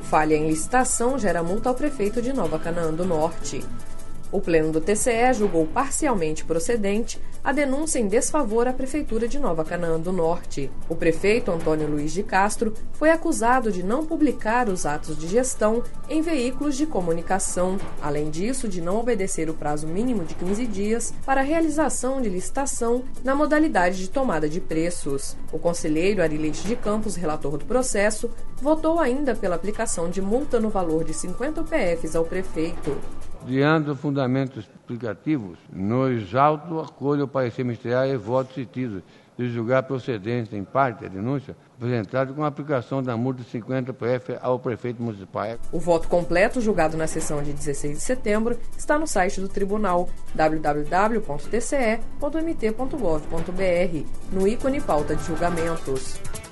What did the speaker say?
Falha em licitação gera multa ao prefeito de Nova Canaã do Norte. O Pleno do TCE julgou parcialmente procedente a denúncia em desfavor à Prefeitura de Nova Canaã do Norte. O prefeito Antônio Luiz de Castro foi acusado de não publicar os atos de gestão em veículos de comunicação, além disso de não obedecer o prazo mínimo de 15 dias para a realização de licitação na modalidade de tomada de preços. O conselheiro Arilete de Campos, relator do processo, votou ainda pela aplicação de multa no valor de 50 UPFs ao prefeito. Diante dos fundamentos explicativos, no exalto acolho ao parecer ministerial e voto citido de julgar procedente, em parte, a denúncia apresentada com a aplicação da multa de 50 UPF ao prefeito municipal. O voto completo, julgado na sessão de 16 de setembro, está no site do tribunal www.tce.mt.gov.br, no ícone pauta de julgamentos.